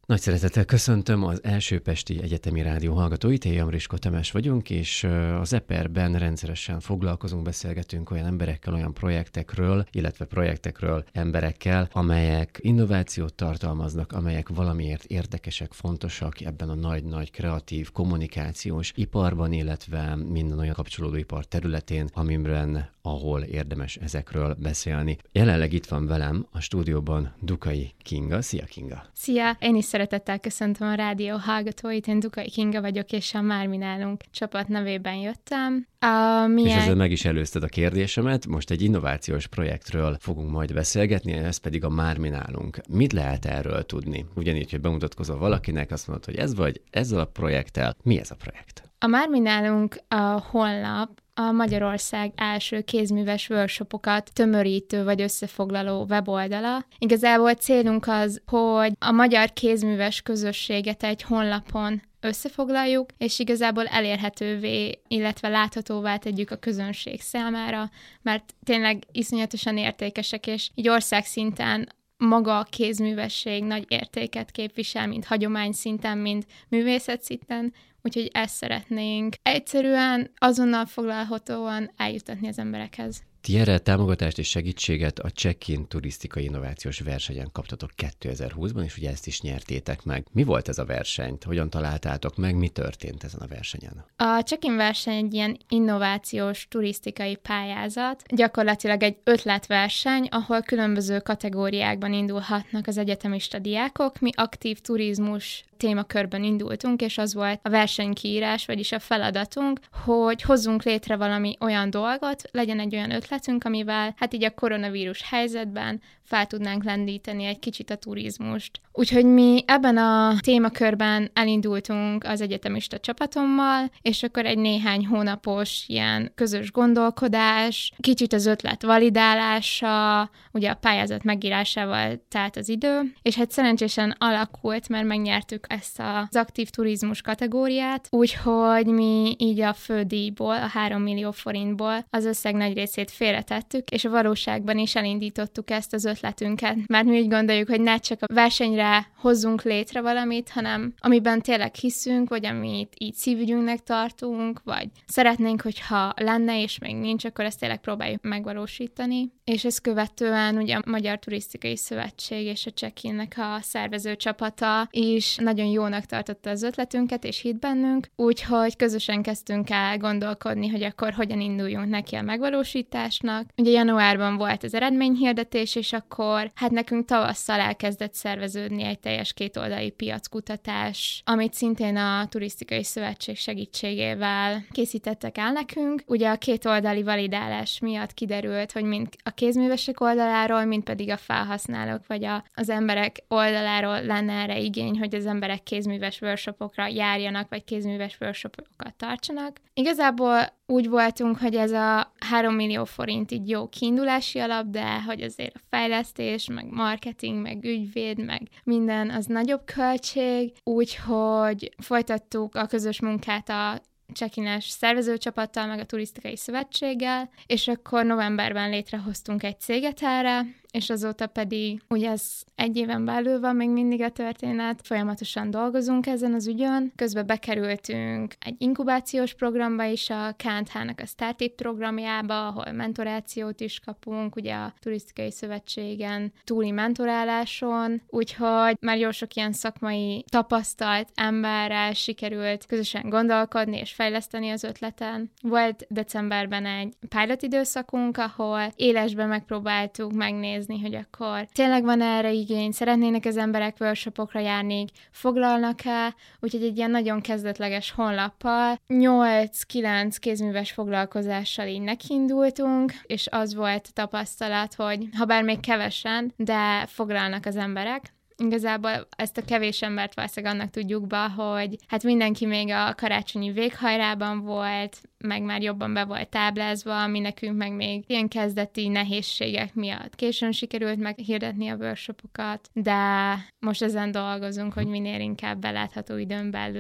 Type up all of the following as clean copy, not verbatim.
Nagy szeretettel köszöntöm az Első Pesti Egyetemi Rádió hallgatóit, én Jamriskó Tamás vagyunk, és az EPER-ben rendszeresen foglalkozunk, beszélgetünk olyan emberekkel, olyan projektekről, illetve projektekről emberekkel, amelyek innovációt tartalmaznak, amelyek valamiért érdekesek, fontosak ebben a nagy-nagy kreatív kommunikációs iparban, illetve minden olyan kapcsolódó ipar területén, ahol érdemes ezekről beszélni. Jelenleg itt van velem a stúdióban Dukai Kinga. Szia, Kinga! Szia! Én is szeretettel köszöntöm a rádió hallgatóit, én Dukai Kinga vagyok, és a Már mi nálunk csapat nevében jöttem. És ezzel meg is előzted a kérdésemet, most egy innovációs projektről fogunk majd beszélgetni, ez pedig a Már mi nálunk. Mit lehet erről tudni? Ugyanígy, hogy bemutatkozol valakinek, azt mondod, hogy ez vagy ezzel a projekttel. Mi ez a projekt? A Már mi nálunk a honlap a Magyarország első kézműves workshopokat tömörítő vagy összefoglaló weboldala. Igazából célunk az, hogy a magyar kézműves közösséget egy honlapon összefoglaljuk, és igazából elérhetővé, illetve láthatóvá tegyük a közönség számára, mert tényleg iszonyatosan értékesek, és így országszinten maga a kézművesség nagy értéket képvisel, mind hagyomány szinten, mind művészet szinten, úgyhogy ezt szeretnénk egyszerűen, azonnal foglalhatóan eljutatni az emberekhez. Ti erre támogatást és segítséget a Check-in turisztikai innovációs versenyen kaptatok 2020-ban, és ugye ezt is nyertétek meg. Mi volt ez a verseny? Hogyan találtátok meg? Mi történt ezen a versenyen? A Check-in verseny egy ilyen innovációs turisztikai pályázat, gyakorlatilag egy ötletverseny, ahol különböző kategóriákban indulhatnak az egyetemista diákok. Mi aktív turizmus témakörben indultunk, és az volt a versenykiírás, vagyis a feladatunk, hogy hozzunk létre valami olyan dolgot, legyen egy olyan ötletünk, amivel hát így a koronavírus helyzetben fel tudnánk lendíteni egy kicsit a turizmust. Úgyhogy mi ebben a témakörben elindultunk az egyetemista csapatommal, és akkor egy néhány hónapos ilyen közös gondolkodás, kicsit az ötlet validálása, ugye a pályázat megírásával telt az idő, és hát szerencsésen alakult, mert megnyertük ezt az aktív turizmus kategóriát, úgyhogy mi így a fődíjból, a 3 millió forintból az összeg nagy részét félretettük, és a valóságban is elindítottuk ezt az ötletünket, mert mi úgy gondoljuk, hogy ne csak a versenyre hozzunk létre valamit, hanem amiben tényleg hiszünk, vagy amit így szívügyünknek tartunk, vagy szeretnénk, hogyha lenne, és még nincs, akkor ezt tényleg próbáljuk megvalósítani. És ezt követően ugye a Magyar Turisztikai Szövetség és a Check-innek a szervező csapata is nagyon jónak tartotta az ötletünket, és hitt bennünk, úgyhogy közösen kezdtünk el gondolkodni, hogy akkor hogyan induljunk neki a megvalósításnak. Ugye januárban volt az eredményhirdetés, és akkor hát nekünk tavasszal elkezdett szerveződni egy teljes kétoldali piackutatás, amit szintén a Turisztikai Szövetség segítségével készítettek el nekünk. Ugye a kétoldali validálás miatt kiderült, hogy mind a kézművesek oldaláról, mind pedig a felhasználók vagy az emberek oldaláról lenne erre igény, hogy az emberek kézműves workshopokra járjanak, vagy kézműves workshopokat tartsanak. Igazából úgy voltunk, hogy ez a 3 millió forint így jó kiindulási alap, de hogy azért a fejlesztés, meg marketing, meg ügyvéd, meg minden az nagyobb költség, úgyhogy folytattuk a közös munkát a Check-ines szervezőcsapattal, meg a Turisztikai Szövetséggel, és akkor novemberben létrehoztunk egy céget erre, és azóta pedig, ugye ez 1 éven belül van még mindig a történet, folyamatosan dolgozunk ezen az ügyön. Közben bekerültünk egy inkubációs programba is, a KNTH-nak a Startup programjába, ahol mentorációt is kapunk, ugye a Turisztikai Szövetségen túli mentoráláson, úgyhogy már jó sok ilyen szakmai tapasztalt emberrel sikerült közösen gondolkodni és fejleszteni az ötleten. Volt decemberben egy pilot időszakunk, ahol élesben megpróbáltuk megnézni, hogy akkor tényleg van erre igény, szeretnének az emberek workshopokra járni, foglalnak-e, úgyhogy egy ilyen nagyon kezdetleges honlappal 8-9 kézműves foglalkozással így nekiindultunk, és az volt a tapasztalat, hogy ha bár még kevesen, de foglalnak az emberek. Igazából ezt a kevés embert valószínűleg annak tudjuk be, hogy hát mindenki még a karácsonyi véghajrában volt, meg már jobban be volt táblázva, ami nekünk meg még ilyen kezdeti nehézségek miatt későn sikerült meghirdetni a workshopokat, de most ezen dolgozunk, hogy minél inkább belátható időn belül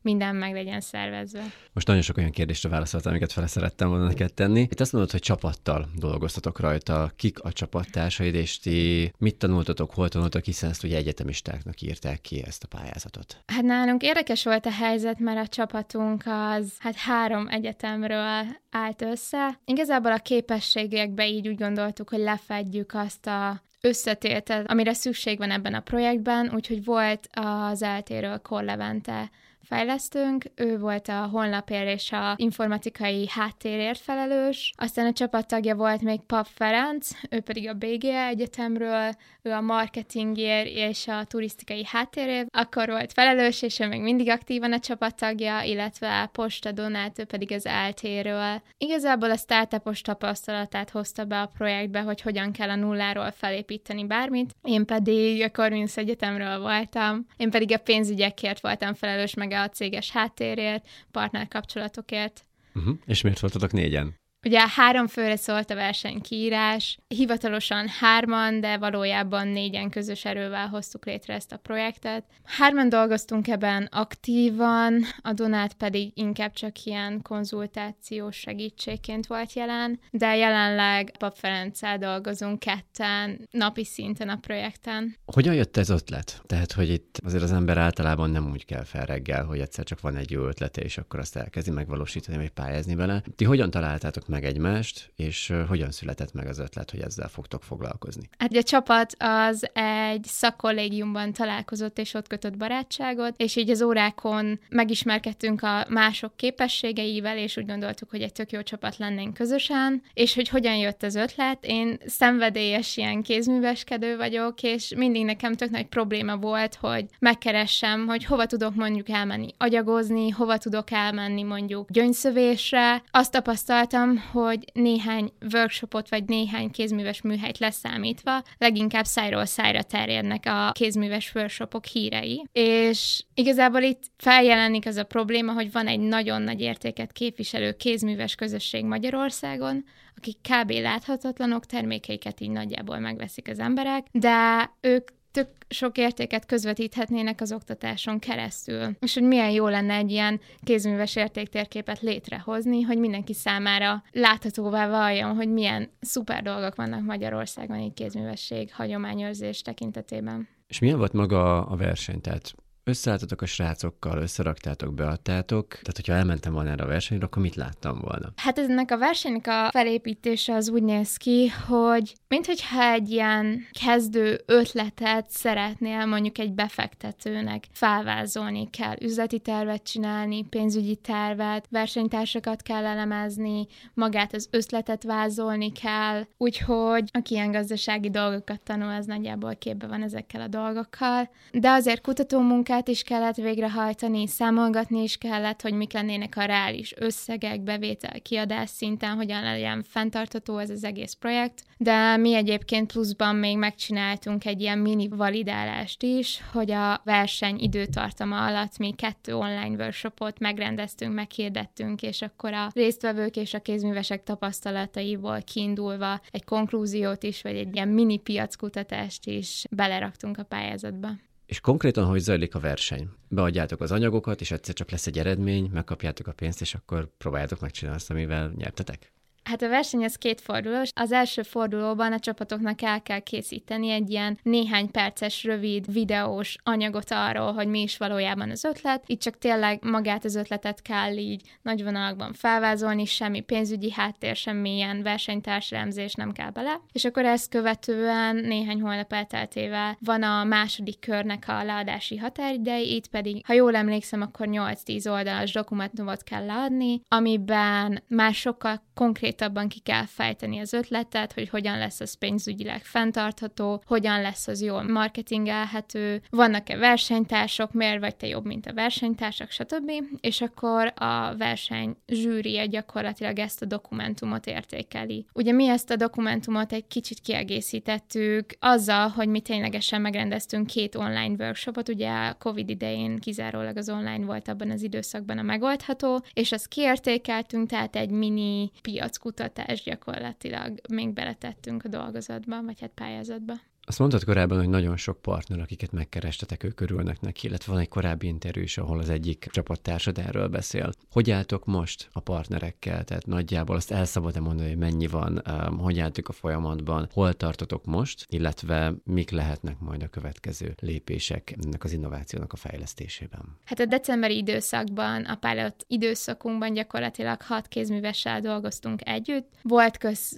minden meg legyen szervezve. Most nagyon sok olyan kérdésre válaszoltam, amiket fel szerettem volna neked tenni. Itt azt mondod, hogy csapattal dolgoztatok rajta. Kik a csapattársaid, és ti mit tanultatok, hol tanultak, hiszen ezt ugye egyetemistáknak írták ki ezt a pályázatot? Hát nálunk érdekes volt a helyzet, mert a csapatunk az 3 egyetemről állt össze. Igazából a képességekbe így úgy gondoltuk, hogy lefedjük azt a összetételt, amire szükség van ebben a projektben, úgyhogy volt az eltéről Kor Levente fejlesztőnk, ő volt a honlapért és a informatikai háttérért felelős, aztán a csapattagja volt még Pap Ferenc, ő pedig a BGE Egyetemről, ő a marketingért és a turisztikai háttérért akkor volt felelős, és ő még mindig aktívan a csapattagja, illetve Posta Donát, ő pedig az eltéről. Igazából a startupos tapasztalatát hozta be a projektbe, hogy hogyan kell a nulláról felépíteni bármit. Én pedig a Corvinus Egyetemről voltam, én pedig a pénzügyekért voltam felelős, meg a céges háttérért, partnerkapcsolatokért. És miért voltatok 4-en? Ugye 3 főre szólt a versenykiírás, hivatalosan 3-an, de valójában 4-en közös erővel hoztuk létre ezt a projektet. 3-an dolgoztunk ebben aktívan, a Donát pedig inkább csak ilyen konzultációs segítségként volt jelen, de jelenleg Pap Ferenccel dolgozunk 2-en napi szinten a projekten. Hogyan jött ez ötlet? Tehát, hogy itt azért az ember általában nem úgy kell fel reggel, hogy egyszer csak van egy jó ötlete, és akkor azt elkezdi megvalósítani, vagy pályázni vele. Ti hogyan találtátok meg egymást, és hogyan született meg az ötlet, hogy ezzel fogtok foglalkozni? Hát a csapat az egy szakkollégiumban találkozott, és ott kötött barátságot, és így az órákon megismerkedtünk a mások képességeivel, és úgy gondoltuk, hogy egy tök jó csapat lennénk közösen, és hogy hogyan jött az ötlet. Én szenvedélyes ilyen kézműveskedő vagyok, és mindig nekem tök nagy probléma volt, hogy megkeressem, hogy hova tudok mondjuk elmenni agyagozni, hova tudok elmenni mondjuk gyöngyszövésre. Azt tapasztaltam, hogy néhány workshopot vagy néhány kézműves műhelyt leszámítva leginkább szájról szájra terjednek a kézműves workshopok hírei. És igazából itt feljelenik az a probléma, hogy van egy nagyon nagy értéket képviselő kézműves közösség Magyarországon, akik kb. Láthatatlanok, termékeiket így nagyjából megveszik az emberek, de ők tök sok értéket közvetíthetnének az oktatáson keresztül. És hogy milyen jó lenne egy ilyen kézműves értéktérképet létrehozni, hogy mindenki számára láthatóvá váljon, hogy milyen szuper dolgok vannak Magyarországon így kézművesség, hagyományőrzés tekintetében. És milyen volt maga a verseny? Tehát összeálltatok a srácokkal, összeraktátok, beadtátok, tehát hogyha elmentem volna erre a versenyre, akkor mit láttam volna? Hát ennek a versenynek a felépítése az úgy néz ki, hogy minthogyha egy ilyen kezdő ötletet szeretnél mondjuk egy befektetőnek felvázolni kell, üzleti tervet csinálni, pénzügyi tervet, versenytársakat kell elemezni, magát az ötletet vázolni kell, úgyhogy aki ilyen gazdasági dolgokat tanul, az nagyjából képbe van ezekkel a dolgokkal. De azért kutatómunkát is kellett végrehajtani, számolgatni is kellett, hogy mik lennének a reális összegek, bevétel, kiadás szinten, hogyan legyen fenntartható ez az egész projekt. De mi egyébként pluszban még megcsináltunk egy ilyen mini validálást is, hogy a verseny időtartama alatt mi 2 online workshopot megrendeztünk, meghirdettünk, és akkor a résztvevők és a kézművesek tapasztalataiból kiindulva egy konklúziót is, vagy egy ilyen mini piackutatást is beleraktunk a pályázatba. És konkrétan hogy zajlik a verseny? Beadjátok az anyagokat, és egyszer csak lesz egy eredmény, megkapjátok a pénzt, és akkor próbáljátok megcsinálni azt, amivel nyertetek? Hát a verseny az 2 fordulós. Az első fordulóban a csapatoknak el kell készíteni egy ilyen néhány perces, rövid, videós anyagot arról, hogy mi is valójában az ötlet. Itt csak tényleg magát az ötletet kell így nagy vonalakban felvázolni, semmi pénzügyi háttér, semmilyen versenytárselemzés nem kell bele. És akkor ezt követően néhány hónap elteltével van a második körnek a leadási határideje, itt pedig, ha jól emlékszem, akkor 8-10 oldalas dokumentumot kell leadni, amiben már sokkal konkrétabban ki kell fejteni az ötletet, hogy hogyan lesz az pénzügyileg fenntartható, hogyan lesz az jól marketingelhető, vannak-e versenytársak, miért vagy te jobb, mint a versenytársak, stb. És akkor a verseny zsűrije gyakorlatilag ezt a dokumentumot értékeli. Ugye mi ezt a dokumentumot egy kicsit kiegészítettük azzal, hogy mi ténylegesen megrendeztünk 2 online workshopot, ugye a Covid idején kizárólag az online volt abban az időszakban a megoldható, és azt kiértékeltünk, tehát egy mini piackutatást gyakorlatilag még beletettünk a dolgozatba, vagy hát pályázatba. Azt mondtad korábban, hogy nagyon sok partner, akiket megkerestetek, ők örülnek neki, illetve van egy korábbi interjú is, ahol az egyik csapattársad erről beszél. Hogy álltok most a partnerekkel? Tehát nagyjából azt el szabad-e mondani, hogy mennyi van, hogy álltok a folyamatban, hol tartotok most, illetve mik lehetnek majd a következő lépések ennek az innovációnak a fejlesztésében? Hát a decemberi időszakban, a pilot időszakunkban gyakorlatilag 6 kézművessel dolgoztunk együtt. Volt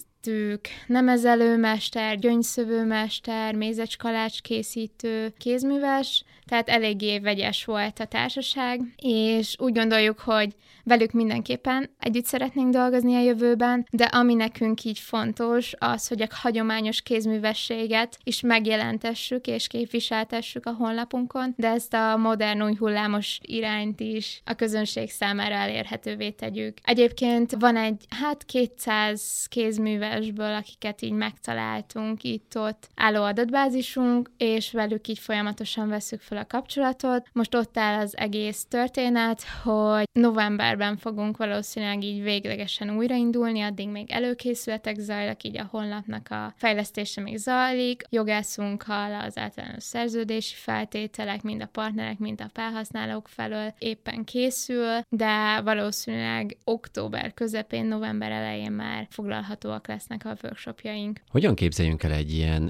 nemezelőmester, gyöngyszövőmester, mézecskalács készítő, kézműves, tehát eléggé vegyes volt a társaság, és úgy gondoljuk, hogy velük mindenképpen együtt szeretnénk dolgozni a jövőben, de ami nekünk így fontos, az, hogy a hagyományos kézművességet is megjelentessük és képviseltessük a honlapunkon, de ezt a modern új hullámos irányt is a közönség számára elérhetővé tegyük. Egyébként van egy 200 kézművesből, akiket így megtaláltunk, itt-ott álló adatbázisunk, és velük így folyamatosan vesszük fel a kapcsolatot. Most ott áll az egész történet, hogy novemberben fogunk valószínűleg így véglegesen újraindulni, addig még előkészületek zajlak, így a honlapnak a fejlesztése még zajlik. Jogászunkkal az általános szerződési feltételek, mind a partnerek, mind a felhasználók felől éppen készül, de valószínűleg október közepén, november elején már foglalhatóak lesznek a workshopjaink. Hogyan képzeljünk el egy ilyen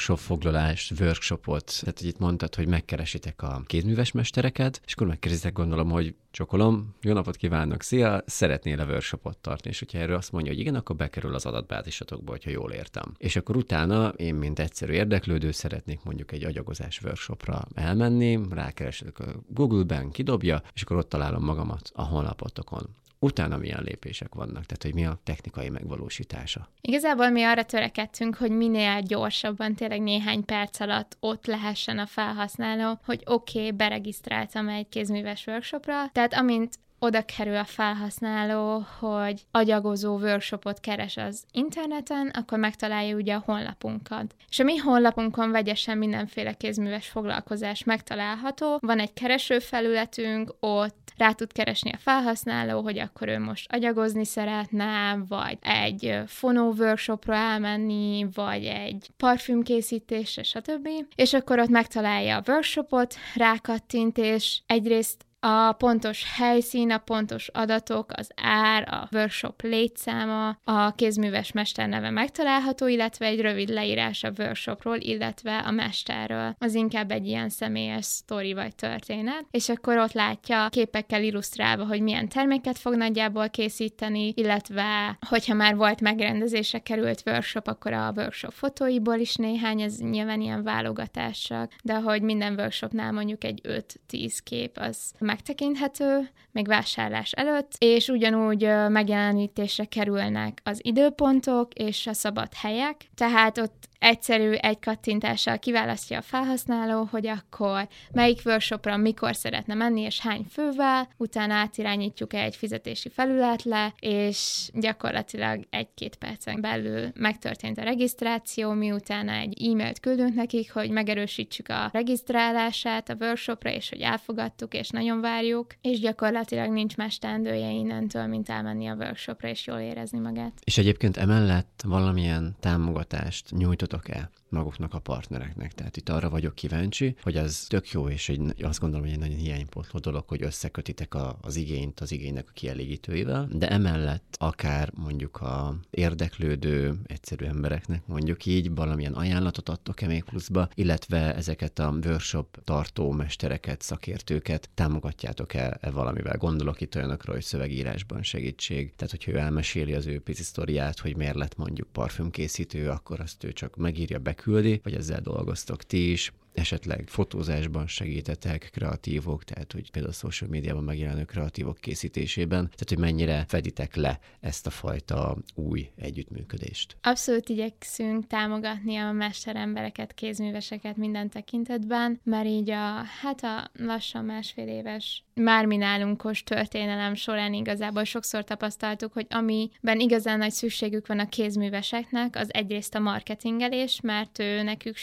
workshopot? Tehát, hogy itt mondtad, hogy megkeresitek a kézműves mestereket, és akkor megkérdezitek, gondolom, hogy csokolom, jó napot kívánok, szia, szeretnél a workshopot tartani, és hogyha erről azt mondja, hogy igen, akkor bekerül az adatbázisatokba, hogyha jól értem. És akkor utána én, mint egyszerű érdeklődő, szeretnék mondjuk egy agyagozás workshopra elmenni, rákeresek a Google-ben, kidobja, és akkor ott találom magamat a honlapotokon. Utána milyen lépések vannak, tehát hogy mi a technikai megvalósítása? Igazából mi arra törekedtünk, hogy minél gyorsabban, tényleg néhány perc alatt ott lehessen a felhasználó, hogy oké, beregisztráltam egy kézműves workshopra, tehát amint oda kerül a felhasználó, hogy agyagozó workshopot keres az interneten, akkor megtalálja ugye a honlapunkat. És a mi honlapunkon vegyesen mindenféle kézműves foglalkozás megtalálható. Van egy keresőfelületünk, ott rá tud keresni a felhasználó, hogy akkor ő most agyagozni szeretne, vagy egy fonó workshopra elmenni, vagy egy parfümkészítésre, stb. És akkor ott megtalálja a workshopot, rákattint, és egyrészt a pontos helyszín, a pontos adatok, az ár, a workshop létszáma, a kézműves mester neve megtalálható, illetve egy rövid leírás a workshopról, illetve a mesterről. Az inkább egy ilyen személyes sztori vagy történet, és akkor ott látja képekkel illusztrálva, hogy milyen terméket fog nagyjából készíteni, illetve hogyha már volt megrendezésre került workshop, akkor a workshop fotóiból is néhány, ez nyilván ilyen válogatás csak, de hogy minden workshopnál mondjuk egy 5-10 kép az megtekinthető, még vásárlás előtt, és ugyanúgy megjelenítésre kerülnek az időpontok és a szabad helyek, tehát ott egyszerű, egy kattintással kiválasztja a felhasználó, hogy akkor melyik workshopra mikor szeretne menni, és hány fővel, utána átirányítjuk egy fizetési felületre, és gyakorlatilag 1-2 percen belül megtörtént a regisztráció, miután egy e-mailt küldünk nekik, hogy megerősítsük a regisztrálását a workshopra, és hogy elfogadtuk, és nagyon várjuk, és gyakorlatilag nincs más teendője innentől, mint elmenni a workshopra, és jól érezni magát. És egyébként emellett valamilyen támogatást nyújtotok-e maguknak a partnereknek? Tehát itt arra vagyok kíváncsi, hogy az tök jó, és azt gondolom, hogy egy nagyon hiánypótló dolog, hogy összekötitek az igényt az igénynek a kielégítőivel, de emellett akár mondjuk a érdeklődő egyszerű embereknek mondjuk így valamilyen ajánlatot adtok-e még pluszba, illetve ezeket a workshop tartó mestereket, szakértőket támogatjátok-e valamivel? Gondolok itt olyanokra, hogy szövegírásban segítség. Tehát, hogyha ő elmeséli az ő pici sztoriát, hogy miért lett mondjuk parfümkészítő, akkor azt ő csak megírja, beküldi, vagy ezzel dolgoztok ti is. Esetleg fotózásban segítetek, kreatívok, tehát hogy például a social médiában megjelenő kreatívok készítésében, tehát hogy mennyire feditek le ezt a fajta új együttműködést. Abszolút igyekszünk támogatni a mesterembereket, kézműveseket minden tekintetben, mert így a lassan 1,5 éves már mi nálunkos történelem során igazából sokszor tapasztaltuk, hogy amiben igazán nagy szükségük van a kézműveseknek, az egyrészt a marketingelés, mert ő nekük se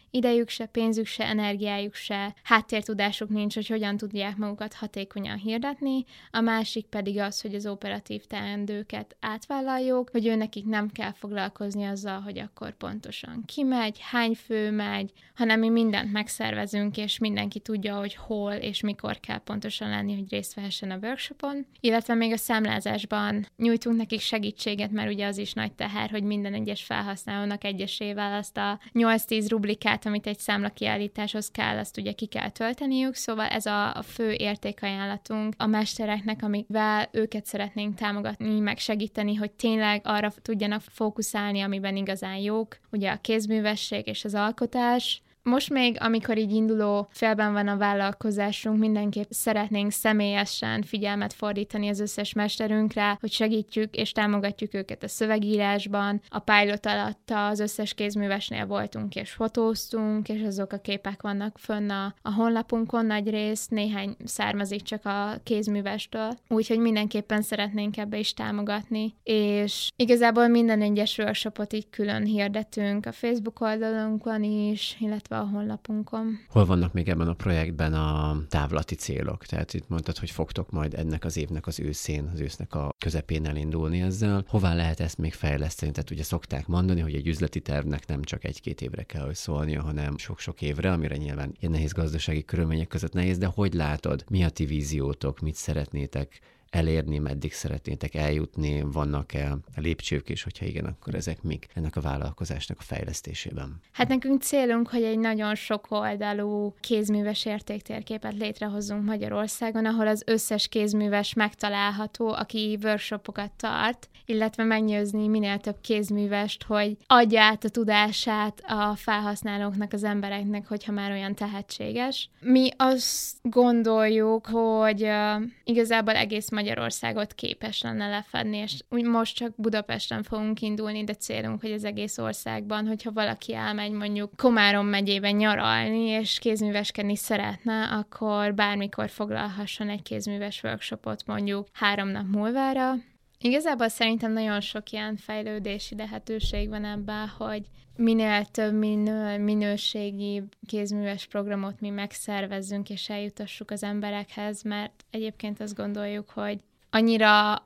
idejük se, pénzük se, energiájuk se, háttértudásuk nincs, hogy hogyan tudják magukat hatékonyan hirdetni. A másik pedig az, hogy az operatív teendőket átvállaljuk, hogy nekik nem kell foglalkozni azzal, hogy akkor pontosan ki megy, hány fő megy, hanem mi mindent megszervezünk, és mindenki tudja, hogy hol és mikor kell pontosan lenni, hogy részt vehessen a workshopon. Illetve még a számlázásban nyújtunk nekik segítséget, mert ugye az is nagy teher, hogy minden egyes felhasználónak egyesével azt a 8-10 rublikát, amit egy számlakiállításhoz kell, azt ugye ki kell tölteniük, szóval ez a fő értékajánlatunk a mestereknek, amivel őket szeretnénk támogatni, meg segíteni, hogy tényleg arra tudjanak fókuszálni, amiben igazán jók, ugye a kézművesség és az alkotás. Most még, amikor így induló félben van a vállalkozásunk, mindenképp szeretnénk személyesen figyelmet fordítani az összes mesterünkre, hogy segítjük és támogatjuk őket a szövegírásban. A pilot alatt az összes kézművesnél voltunk és fotóztunk, és azok a képek vannak fönn a honlapunkon nagy részt, néhány származik csak a kézművestől, úgyhogy mindenképpen szeretnénk ebbe is támogatni. És igazából minden egyes workshopot így külön hirdetünk a Facebook oldalunkon is, illetve a honlapunkon. Hol vannak még ebben a projektben a távlati célok? Tehát itt mondtad, hogy fogtok majd ennek az évnek az őszén, az ősznek a közepén elindulni ezzel. Hová lehet ezt még fejleszteni? Tehát ugye szokták mondani, hogy egy üzleti tervnek nem csak 1-2 évre kell szólnia, hanem sok-sok évre, amire nyilván ilyen nehéz gazdasági körülmények között nehéz, de hogy látod? Mi a ti víziótok? Mit szeretnétek elérni, meddig szeretnétek eljutni, vannak-e lépcsők, és hogyha igen, akkor ezek mik ennek a vállalkozásnak a fejlesztésében? Hát nekünk célunk, hogy egy nagyon sokoldalú kézműves értéktérképet létrehozzunk Magyarországon, ahol az összes kézműves megtalálható, aki workshopokat tart, illetve meggyőzni minél több kézművest, hogy adja át a tudását a felhasználóknak, az embereknek, hogyha már olyan tehetséges. Mi azt gondoljuk, hogy igazából egész Magyarországot képes lenne lefedni, és úgy most csak Budapesten fogunk indulni, de célunk, hogy az egész országban, hogyha valaki elmegy mondjuk Komárom megyében nyaralni, és kézműveskedni szeretne, akkor bármikor foglalhasson egy kézműves workshopot mondjuk 3 nap múlvára. Igazából szerintem nagyon sok ilyen fejlődési lehetőség van ebben, hogy minél több minőségi kézműves programot mi megszervezzünk és eljutassuk az emberekhez, mert egyébként azt gondoljuk, hogy annyira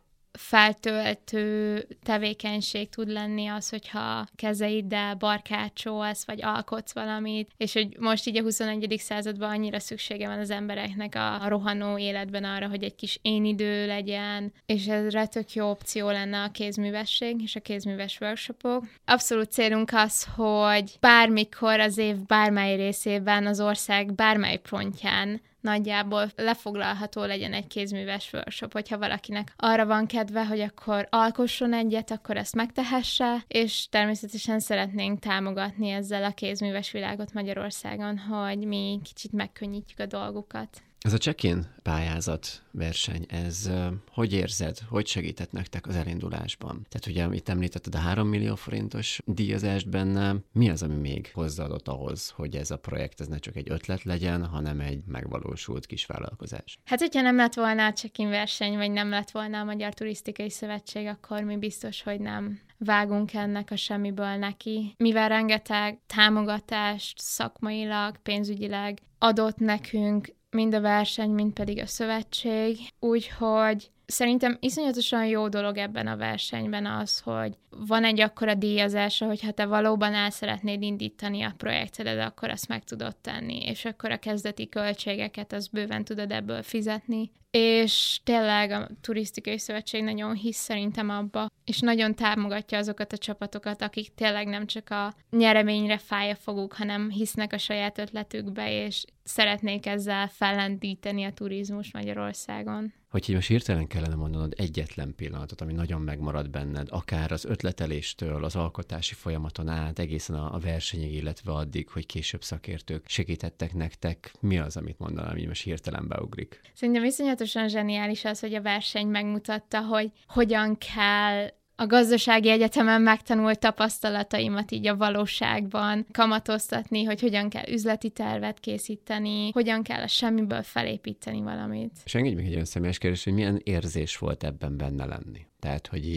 feltöltő tevékenység tud lenni az, hogyha kezeiddel barkácsolsz, vagy alkotsz valamit, és hogy most így a 21. században annyira szüksége van az embereknek a rohanó életben arra, hogy egy kis énidő legyen, és ezre tök jó opció lenne a kézművesség és a kézműves workshopok. Abszolút célunk az, hogy bármikor az év bármely részében az ország bármely pontján nagyjából lefoglalható legyen egy kézműves workshop, hogyha valakinek arra van kedve, hogy akkor alkosson egyet, akkor ezt megtehesse, és természetesen szeretnénk támogatni ezzel a kézműves világot Magyarországon, hogy mi kicsit megkönnyítjük a dolgukat. Ez a check-in pályázat verseny, ez hogy érzed, hogy segített nektek az elindulásban? Tehát ugye itt említetted a 3 millió forintos díjazást benne, mi az, ami még hozzáadott ahhoz, hogy ez a projekt ez ne csak egy ötlet legyen, hanem egy megvalósult kis vállalkozás? Hát, hogyha nem lett volna a check-in verseny, vagy nem lett volna a Magyar Turisztikai Szövetség, akkor mi biztos, hogy nem vágunk ennek a semmiből neki. Mivel rengeteg támogatást szakmailag, pénzügyileg adott nekünk, mind a verseny, mind pedig a szövetség. Úgyhogy szerintem iszonyatosan jó dolog ebben a versenyben az, hogy van egy akkora díjazása, hogy ha te valóban el szeretnéd indítani a projektedet, akkor azt meg tudod tenni, és akkor a kezdeti költségeket azt bőven tudod ebből fizetni. És tényleg a Turisztikai Szövetség nagyon hisz szerintem abba, és nagyon támogatja azokat a csapatokat, akik tényleg nem csak a nyereményre fáj a foguk, hanem hisznek a saját ötletükbe, és szeretnék ezzel fellendíteni a turizmus Magyarországon. Hogy most hirtelen kellene mondanod egyetlen pillanatot, ami nagyon megmarad benned, akár az ötleteléstől, az alkotási folyamaton át, egészen a versenyig, illetve addig, hogy később szakértők segítettek nektek, mi az, amit mondanám, ami most hirtelen beugrik? Szerintem iszonyatosan zseniális az, hogy a verseny megmutatta, hogy hogyan kell a gazdasági egyetemen megtanult tapasztalataimat így a valóságban kamatoztatni, hogy hogyan kell üzleti tervet készíteni, hogyan kell a semmiből felépíteni valamit. És engedj meg egy olyan személyes kérdés, hogy milyen érzés volt ebben benne lenni? Tehát, hogy így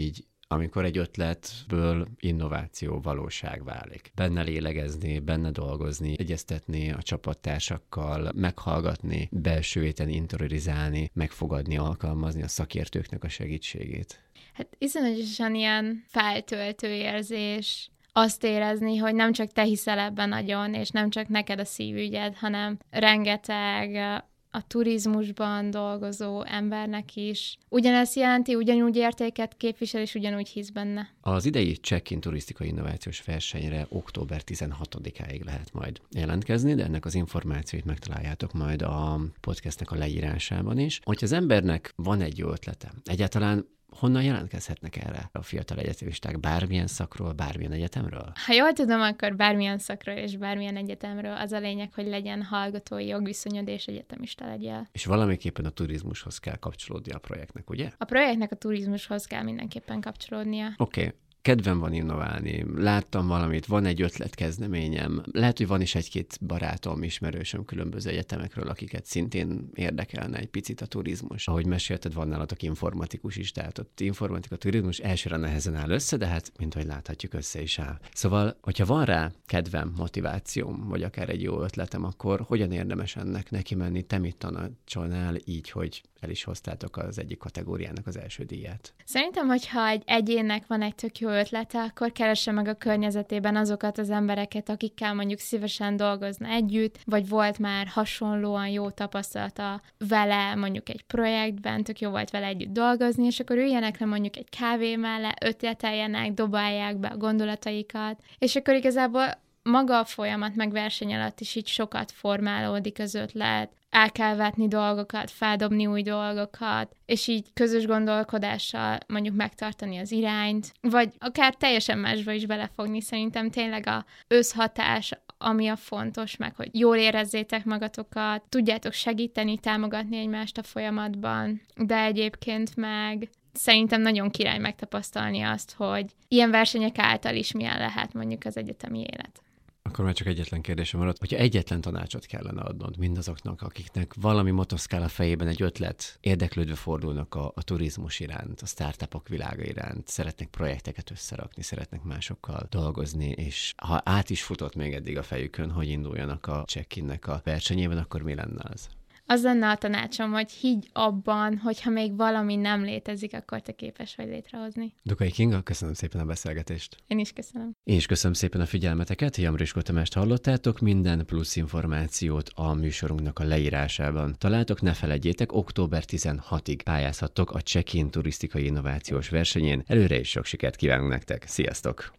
amikor egy ötletből innováció valóság válik. Benne lélegezni, benne dolgozni, egyeztetni a csapattársakkal, meghallgatni, belsővéten interiorizálni, megfogadni, alkalmazni a szakértőknek a segítségét. Hát iszonyatosan ilyen feltöltő érzés azt érezni, hogy nem csak te hiszel ebben nagyon, és nem csak neked a szívügyed, hanem rengeteg a turizmusban dolgozó embernek is. Ugyanezt jelenti, ugyanúgy értéket képvisel, és ugyanúgy hisz benne. Az idei Check-in turisztikai innovációs versenyre október 16-áig lehet majd jelentkezni, de ennek az információit megtaláljátok majd a podcastnek a leírásában is. Hogyha az embernek van egy jó ötlete, egyáltalán honnan jelentkezhetnek erre a fiatal egyetemisták? Bármilyen szakról, bármilyen egyetemről? Ha jól tudom, akkor bármilyen szakról és bármilyen egyetemről. Az a lényeg, hogy legyen hallgatói jogviszonyod és egyetemista legyél. És valamiképpen a turizmushoz kell kapcsolódni a projektnek, ugye? A projektnek a turizmushoz kell mindenképpen kapcsolódnia. Oké. Kedvem van innoválni, láttam valamit, van egy ötletkezdeményem, lehet, hogy van is egy-két barátom, ismerősöm különböző egyetemekről, akiket szintén érdekelne egy picit a turizmus. Ahogy mesélted, van nálatok informatikus is, tehát ott informatika, turizmus elsőre nehezen áll össze, de hát, mint ahogy láthatjuk, össze is áll. Szóval, hogyha van rá kedvem, motivációm, vagy akár egy jó ötletem, akkor hogyan érdemes ennek neki menni? Te mit tanácsolnál így, hogy el is hoztátok az egyik kategóriának az első díját? Szerintem, hogyha egy egyénnek van egy tök jó ötlete, akkor keresse meg a környezetében azokat az embereket, akikkel mondjuk szívesen dolgozna együtt, vagy volt már hasonlóan jó tapasztalata vele mondjuk egy projektben, tök jó volt vele együtt dolgozni, és akkor üljenek le mondjuk egy kávé mellett, ötleteljenek, dobálják be a gondolataikat, és akkor igazából maga a folyamat meg verseny alatt is így sokat formálódik az ötlet, el kell vetni dolgokat, feldobni új dolgokat, és így közös gondolkodással mondjuk megtartani az irányt, vagy akár teljesen másba is belefogni. Szerintem tényleg az összhatás, ami a fontos, meg hogy jól érezzétek magatokat, tudjátok segíteni, támogatni egymást a folyamatban, de egyébként meg szerintem nagyon király megtapasztalni azt, hogy ilyen versenyek által is milyen lehet mondjuk az egyetemi élet. Akkor már csak egyetlen kérdésem maradt, hogyha egyetlen tanácsot kellene adnod mindazoknak, akiknek valami motoszkál a fejében egy ötlet, érdeklődve fordulnak a turizmus iránt, a startupok világa iránt, szeretnek projekteket összerakni, szeretnek másokkal dolgozni, és ha át is futott még eddig a fejükön, hogy induljanak a Check-innek a versenyében, akkor mi lenne az? Az lenne a tanácsom, hogy higgy abban, hogyha még valami nem létezik, akkor te képes vagy létrehozni. Dukai Kinga, köszönöm szépen a beszélgetést. Én is köszönöm. Én is köszönöm szépen a figyelmeteket, Jamriskó Tamást hallottátok, minden plusz információt a műsorunknak a leírásában találtok, ne feledjétek, október 16-ig pályázhattok a Check-in turisztikai innovációs versenyén. Előre is sok sikert kívánunk nektek, sziasztok!